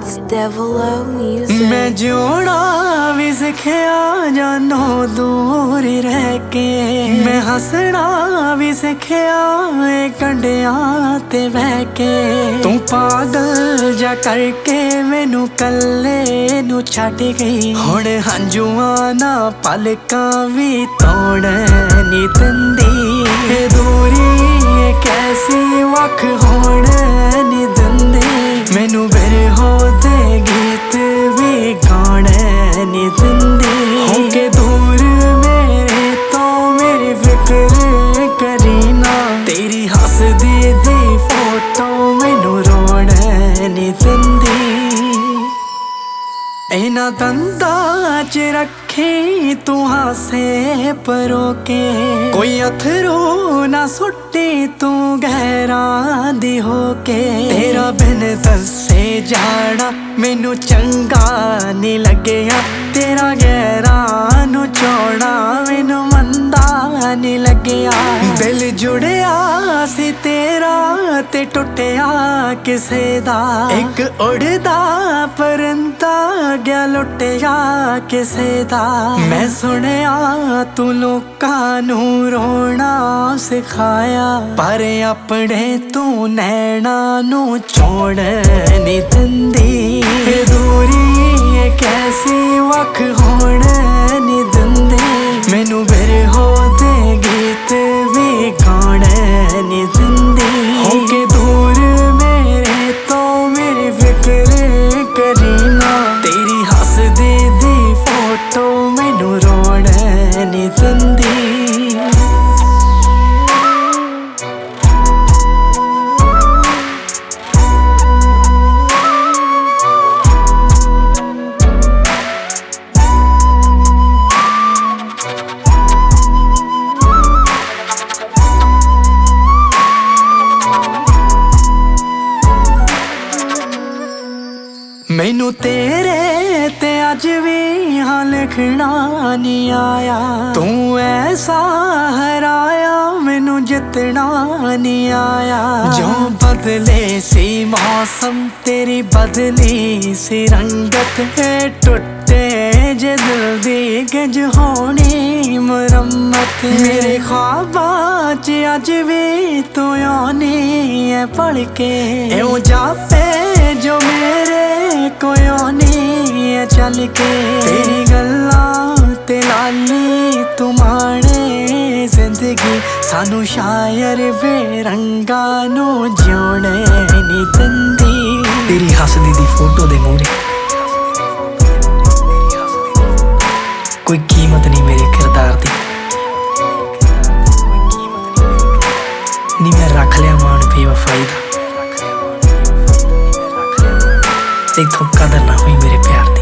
It's Devilo Music। मैं जिउणा भी सिखिया जानो दूर रह के, मैं हसना भी सिखिया कंडिया ते बह के। तू पागल जा करके मैनू कल्ले नू छड्ड गई, हुण हंजुआं ना पलकां भी तोड़ नी दिंदी। दूरी कैसी वख होण नी दिंदी, मैनू बिरहो दे गीत भी गाने नी दिंदी। होके दूर मेरे तो मेरी फिक्र करी ना, तेरी हसदी दी फोटो मैनू रोण नी दिंदी। इन्हां दंदां च रखी तू हासे परो के, कोई अथरू ना सुट्टी तू गैरां दी होके। तेरा बिन दसे जाना मैनू चंगा नी लग्या, तेरा गैरां नू चोड़ा मैनू मंदा नी लग्या। दिल जुड़िया सी तेरा ते टुटिया किसे दा, एक उड़दा परिंदा गया लुटिया किसे दा। मैं सुनिया तू लोकां नू रोना सिखाया, पर अपने तू नैना नू छोड़ नी दिंदी। दूरी कैसी वख होण नी दिंदी, मैनू बिरहो दे गीत भी गाने नी दिंदी। होके दूर मेरे तो मेरी फिक्र करी ना, तेरी हसदी दी फोटो मैनू रोण नी दिंदी। मैनू तेरे ते अज भी हाँ लिखना नहीं आया, तू ऐसा हराया मैनू जितना नहीं आया। जो बदले सी मौसम तेरी बदली सी रंगत, टुटे जे दिल दी गज होनी मुरम्मत। मेरे ख्वाबां च अज भी तू आनी है पढ़ के, एओ जापे जो मेरे कोई नहीं है चल के। तेरी गल्लां ते लाली तू माणे जिंदगी, सानू शायर बेरंगा नू जिउणे नी दिंदी। तेरी हसदी दी फोटो दे मूहरे कोई कीमत नहीं मेरे किरदार दी, नी मैं रख लिया मान बेवफाई दा, इथों कदर ना हुई मेरे प्यार दी।